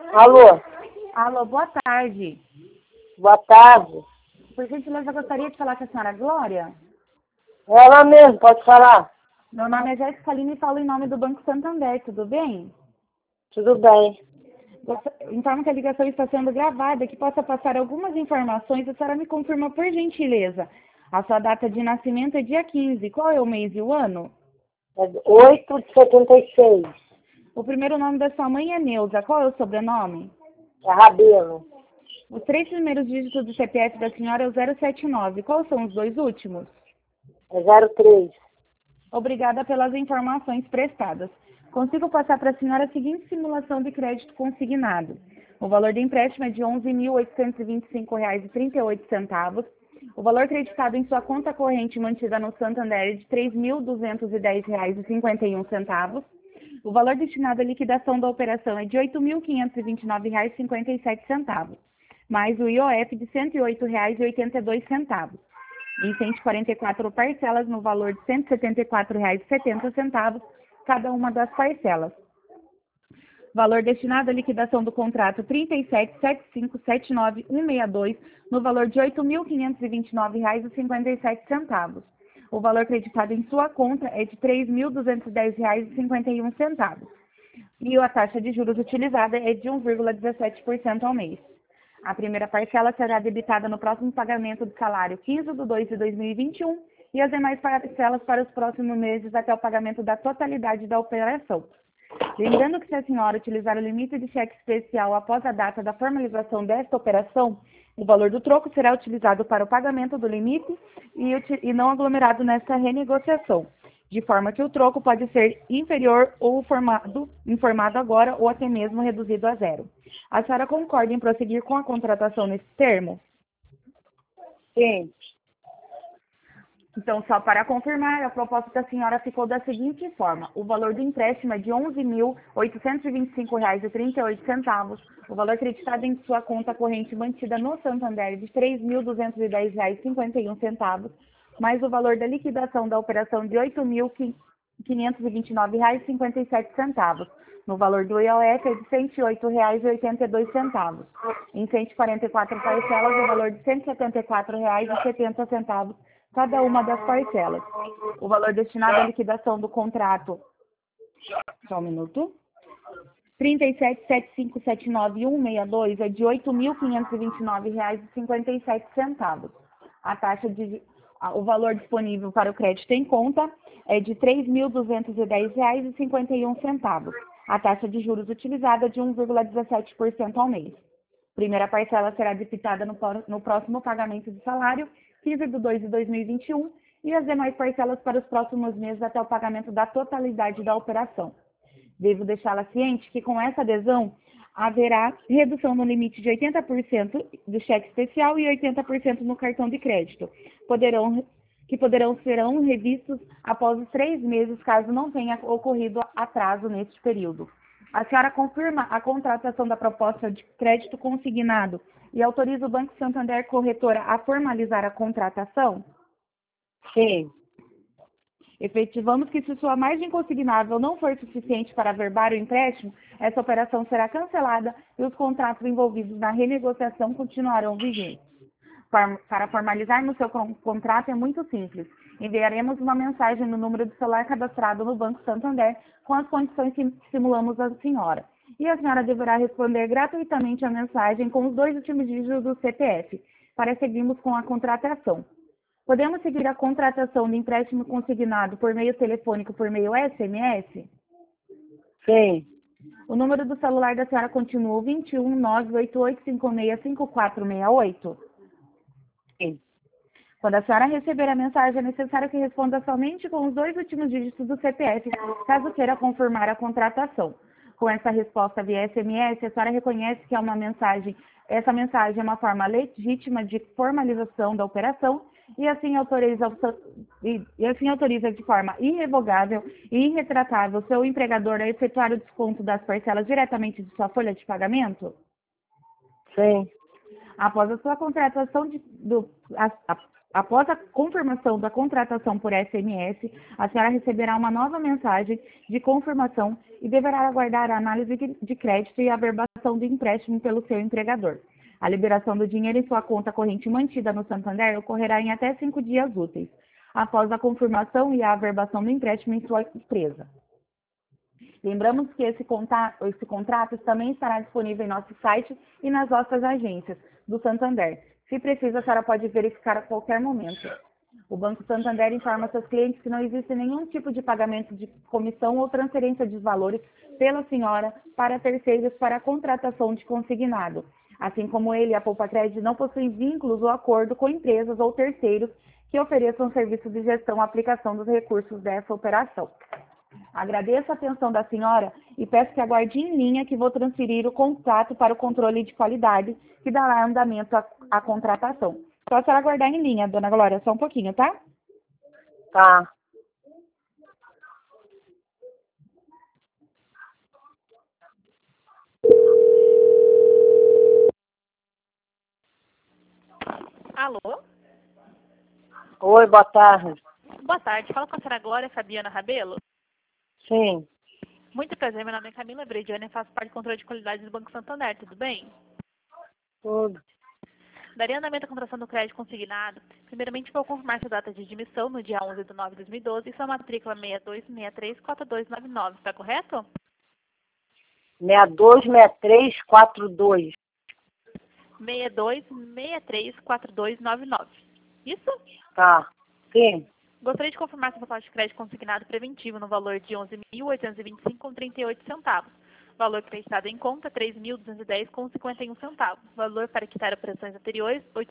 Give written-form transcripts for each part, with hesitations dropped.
Alô, Alô, boa tarde. boa tarde. Por gentileza, eu gostaria de falar com a senhora Glória. Ela mesmo, pode falar? Meu nome é Jéssica Lima e falo em nome do Banco Santander, tudo bem? Tudo bem. Informo que a ligação está sendo gravada, que possa passar algumas informações. A senhora me confirma, por gentileza. A sua data de nascimento é dia 15. Qual é o mês e o ano? É 8 de 76. O primeiro nome da sua mãe é Neuza. Qual é o sobrenome? É Rabelo. Os 3 primeiros dígitos do CPF da senhora é o 079. Quais são os 2 últimos? É 03. Obrigada pelas informações prestadas. Consigo passar para a senhora a seguinte simulação de crédito consignado. O valor do empréstimo é de R$ 11.825,38. O valor creditado em sua conta corrente mantida no Santander é de R$ 3.210,51. O valor destinado à liquidação da operação é de R$ 8.529,57, mais o IOF de R$ 108,82. Em 144 parcelas no valor de R$ 174,70, cada uma das parcelas. Valor destinado à liquidação do contrato 37.7579.162, no valor de R$ 8.529,57. O valor creditado em sua conta é de R$ 3.210,51. E a taxa de juros utilizada é de 1,17% ao mês. A primeira parcela será debitada no próximo pagamento do salário 15/2/2021 e as demais parcelas para os próximos meses até o pagamento da totalidade da operação. Lembrando que se a senhora utilizar o limite de cheque especial após a data da formalização desta operação, o valor do troco será utilizado para o pagamento do limite e não aglomerado nesta renegociação, de forma que o troco pode ser inferior ou informado agora ou até mesmo reduzido a zero. A senhora concorda em prosseguir com a contratação nesse termo? Sim. Então, só para confirmar, a proposta da senhora ficou da seguinte forma. O valor do empréstimo é de R$ 11.825,38. O valor creditado em sua conta corrente mantida no Santander é de R$ 3.210,51, mais o valor da liquidação da operação de R$ 8.529,57. No valor do IOF é de R$ 108,82. Em 144 parcelas, o valor de R$ 174,70, cada uma das parcelas. O valor destinado à liquidação do contrato, só um minuto, 37.7579.162 é de R$ 8.529,57. O valor disponível para o crédito em conta é de R$ 3.210,51. A taxa de juros utilizada é de 1,17% ao mês. Primeira parcela será debitada no próximo pagamento de salário, 15/2/2021, e as demais parcelas para os próximos meses até o pagamento da totalidade da operação. Devo deixá-la ciente que com essa adesão haverá redução no limite de 80% do cheque especial e 80% no cartão de crédito, serão revistos após os 3 meses, caso não tenha ocorrido atraso neste período. A senhora confirma a contratação da proposta de crédito consignado e autoriza o Banco Santander Corretora a formalizar a contratação? Sim. Efetivamos que, se sua margem consignável não for suficiente para averbar o empréstimo, essa operação será cancelada e os contratos envolvidos na renegociação continuarão vigentes. Para formalizarmos seu contrato é muito simples. Enviaremos uma mensagem no número de celular cadastrado no Banco Santander com as condições que simulamos à senhora. E a senhora deverá responder gratuitamente a mensagem com os 2 últimos dígitos do CPF, para seguirmos com a contratação. Podemos seguir a contratação de empréstimo consignado por meio telefônico por meio SMS? Sim. O número do celular da senhora continua o 21 988565468? Sim. Quando a senhora receber a mensagem, é necessário que responda somente com os 2 últimos dígitos do CPF, caso queira confirmar a contratação. Com essa resposta via SMS, a senhora reconhece que essa mensagem é uma forma legítima de formalização da operação e assim autoriza de forma irrevogável e irretratável seu empregador a efetuar o desconto das parcelas diretamente de sua folha de pagamento? Sim. Após a sua contratação Após a confirmação da contratação por SMS, a senhora receberá uma nova mensagem de confirmação e deverá aguardar a análise de crédito e a averbação do empréstimo pelo seu empregador. A liberação do dinheiro em sua conta corrente mantida no Santander ocorrerá em até 5 dias úteis, após a confirmação e a averbação do empréstimo em sua empresa. Lembramos que esse contrato também estará disponível em nosso site e nas nossas agências do Santander. Se precisa, a senhora pode verificar a qualquer momento. O Banco Santander informa seus clientes que não existe nenhum tipo de pagamento de comissão ou transferência de valores pela senhora para terceiros para a contratação de consignado. Assim como ele e a Poupa Crédito não possuem vínculos ou acordo com empresas ou terceiros que ofereçam serviços de gestão ou aplicação dos recursos dessa operação. Agradeço a atenção da senhora e peço que aguarde em linha que vou transferir o contato para o controle de qualidade que dará andamento à contratação. Só a senhora aguardar em linha, dona Glória, só um pouquinho, tá? Tá. Alô? Oi, boa tarde. Boa tarde. Fala com a senhora Glória Fabiana Rabelo. Sim, Muito prazer, meu nome é Camila Brediane e faço parte do controle de qualidade do Banco Santander, tudo bem? tudo. Daria andamento à contratação do crédito consignado. Primeiramente, vou confirmar sua data de admissão no dia 11 de nove de 2012 e sua matrícula 62634299, está correto? 626342. 62634299. Isso? Tá. Sim. Gostaria de confirmar sua proposta de crédito consignado preventivo no valor de R$ 11.825,38. Valor prestado em conta, R$ 3.210,51. Valor para quitar operações anteriores, R$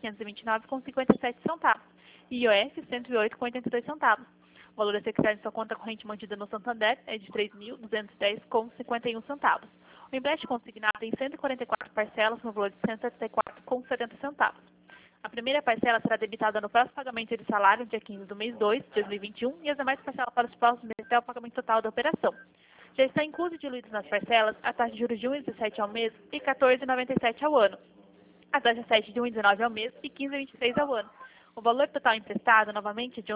8.529,57. IOF, R$ 108,82. Valor a ser quitado em sua conta corrente mantida no Santander é de R$ 3.210,51. O empréstimo consignado tem 144 parcelas no valor de R$ 174,70. A primeira parcela será debitada no próximo pagamento de salário, dia 15 do mês 2 de 2021, e as demais parcelas para os próximos meses até o pagamento total da operação. Já está incluso e diluídos nas parcelas a taxa de juros de 1,17 ao mês e 14,97 ao ano, a taxa 7 de 1,19 ao mês e 15,23 ao ano. O valor total emprestado, novamente, é de R$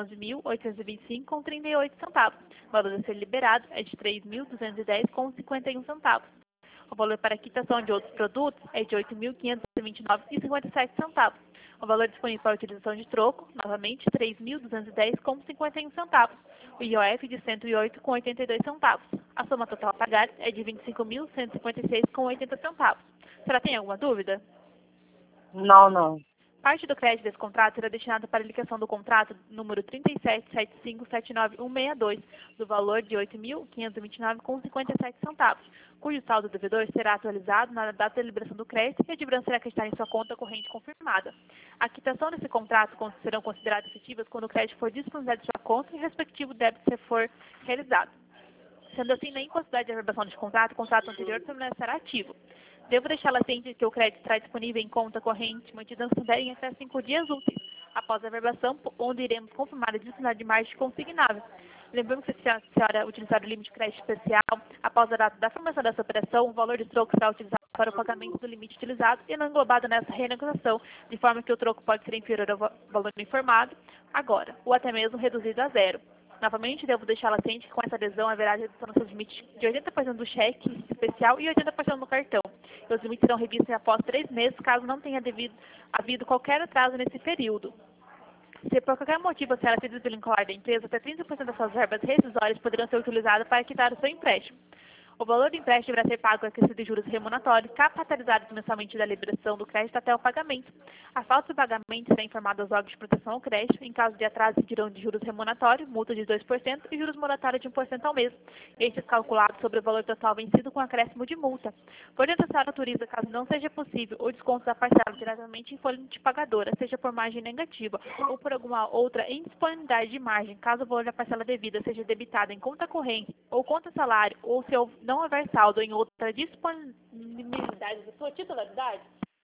11.825,38. O valor a ser liberado é de R$ 3.210,51. O valor para quitação de outros produtos é de R$ 8.529,57. O valor disponível para utilização de troco, novamente, R$ 3.210,51. O IOF de R$ 108,82. A soma total a pagar é de R$ 25.156,80. Será tem alguma dúvida? Não. Parte do crédito desse contrato será destinada para a aplicação do contrato número 377579162, do valor de R$ 8.529,57, cujo saldo do devedor será atualizado na data da liberação do crédito e a dívida será acreditada em sua conta corrente confirmada. A quitação desse contrato serão consideradas efetivas quando o crédito for disponibilizado em sua conta e o respectivo débito for realizado. Sendo assim, na impossibilidade de averbação de contrato, o contrato anterior permanecerá ativo. Devo deixá-la ciente de que o crédito estará disponível em conta corrente mantida no Santander em até 5 dias úteis, após a averbação, onde iremos confirmar a disponibilidade de margem consignável. Lembrando que se a senhora utilizar o limite de crédito especial, após a data da formação dessa operação, o valor de troco será utilizado para o pagamento do limite utilizado e não englobado nessa renegociação, de forma que o troco pode ser inferior ao valor informado agora, ou até mesmo reduzido a zero. Novamente, devo deixá-la ciente que com essa adesão haverá redução no seu limite de 80% do cheque especial e 80% no cartão. E os limites serão revistos após 3 meses, caso não tenha havido qualquer atraso nesse período. Se por qualquer motivo a senhora se desvincular da empresa, até 30% das suas verbas rescisórias poderão ser utilizadas para quitar o seu empréstimo. O valor do empréstimo deverá ser pago a acrescido de juros remuneratórios, capitalizados mensalmente da liberação do crédito até o pagamento. A falta de pagamento será informada aos órgãos de proteção ao crédito. Em caso de atraso, dirão de juros remuneratórios, multa de 2% e juros moratórios de 1% ao mês. Estes calculados sobre o valor total vencido com acréscimo de multa. Portanto, a senhora autoriza, caso não seja possível, o desconto da parcela diretamente em folha de pagadora, seja por margem negativa ou por alguma outra indisponibilidade de margem, caso o valor da parcela devida seja debitado em conta corrente ou conta salário, ou se não houver saldo em outra disponibilidade da sua titularidade.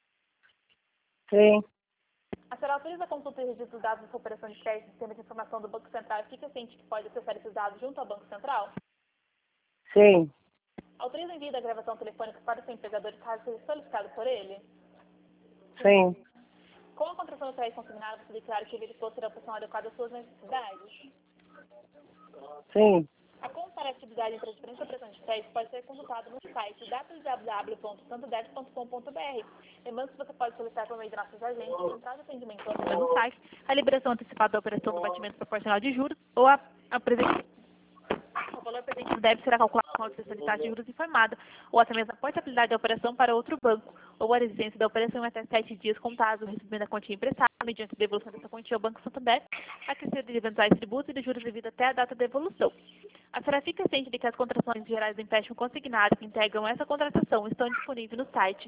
Sim. A senhora autoriza a consulta e registro dos dados da sua operação de crédito no sistema de informação do Banco Central e fica ciente que pode acessar esses dados junto ao Banco Central? Sim. Autoriza o envio da gravação telefônica para o seu empregador caso seja solicitado por ele? Sim. Com a contratação do crédito consignado, você declara que verificou ser a opção adequada às suas necessidades. Sim. A comparatividade entre as diferentes operações de crédito pode ser consultada no site www.santodeb.com.br. Lembrando que você pode solicitar por meio de nossos agentes, central de atendimento através do site, a liberação antecipada da operação do batimento proporcional de juros ou o valor presente deve ser calculado com a taxa de juros informada, ou até mesmo a portabilidade da operação para outro banco, ou a residência da operação em até 7 dias contados, o recebimento da quantia emprestada, mediante a devolução dessa quantia ao Banco Santander, aquecida de eventuais tributos e de juros devido até a data da devolução. A senhora fica ciente de que as contratações gerais do empréstimo consignado que integram essa contratação estão disponíveis no site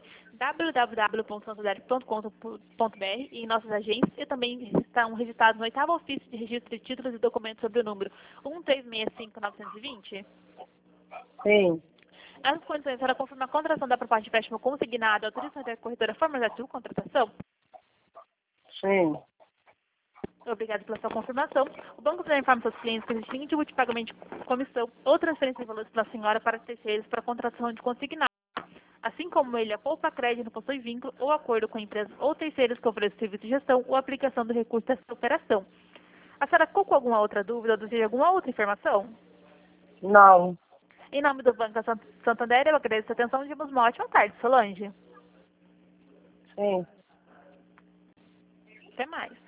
www.santander.com.br e em nossas agências e também estão registrados no 8º ofício de registro de títulos e documentos sobre o número 1365920. Sim. Nessas condições, a senhora confirma a contratação da proposta de empréstimo consignado, autorização da corretora formalizar a sua contratação? Sim. Obrigado pela sua confirmação. O banco já informa seus clientes que existe nenhum tipo de pagamento de comissão ou transferência de valores pela senhora para terceiros para a contratação de consignado. Assim como ele, a poupa crédito não possui vínculo ou acordo com empresas ou terceiros que ofereçam serviço de gestão ou aplicação do recurso dessa operação. A senhora ficou com alguma outra dúvida ou deseja alguma outra informação? Não. Em nome do Banco Santander, eu agradeço a atenção e demos uma ótima tarde, Solange. Sim. Até mais.